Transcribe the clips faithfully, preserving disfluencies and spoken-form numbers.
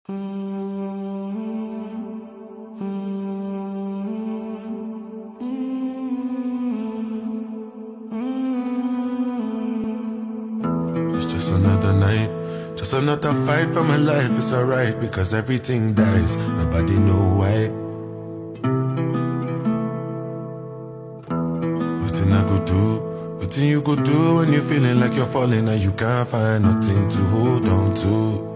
It's just another night, just another fight for my life. It's alright because everything dies, nobody know why. Nothing I go do, nothing you go do when you're feeling like you're falling and you can't find nothing to hold on to.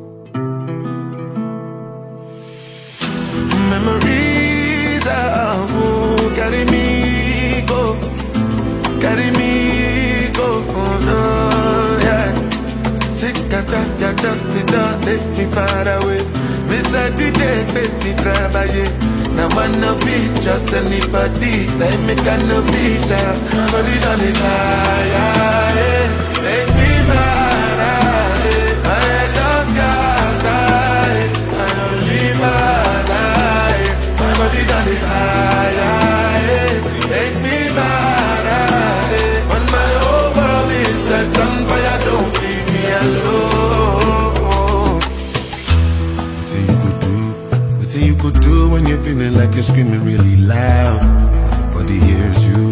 Memories of who carry me go, carry me go, oh no, yeah. Sikata, yata, vida, take me far away. Miss I did it, make me cry by it. Now I no be just anybody, like me can no be shy. But it on the fire, yeah. Make me mad, yeah. I just got tired, I don't live my life. My body on the fire, yeah. Make me mad, yeah. When my whole world is set on fire, don't leave me alone. What you could do, what you could do when you're feeling like you're screaming really loud, nobody hears you.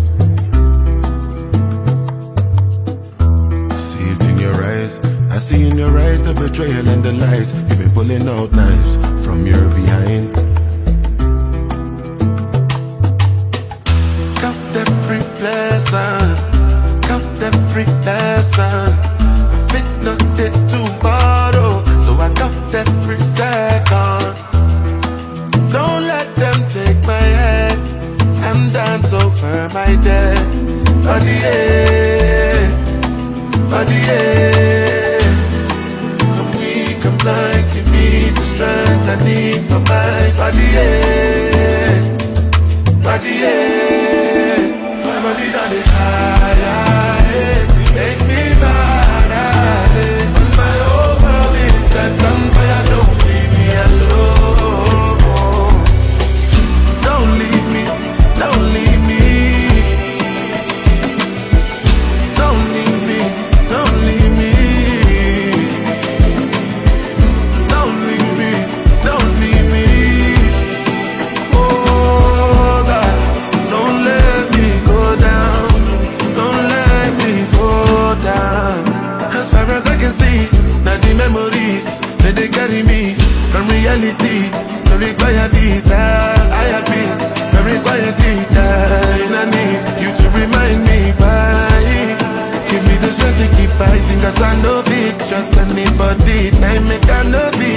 See it in your eyes, I see in your eyes the betrayal and the lies. You've been pulling out knives from your behind. Count every blessing, count every lesson. If it not dead tomorrow, so I count every second. Don't let them take my head and dance over my dead. Body, yeah, body, yeah. I'm weak, I'm blind, give me the strength I need for my body, yeah, body, yeah. My body done it higher, yeah. Make me mad, yeah. When my whole world is set on fire, don't leave me alone. Don't leave me, don't leave me. Don't leave me, don't leave me. Don't leave me, don't leave me. Oh God, don't let me go down. Don't let me go down. As far as I can see, now the memories that they carry me from reality. Don't require visa, I have been very quietly dying. I need you to remind me why. Give me the strength to keep fighting, cause I know it. Trust anybody, I make I know it.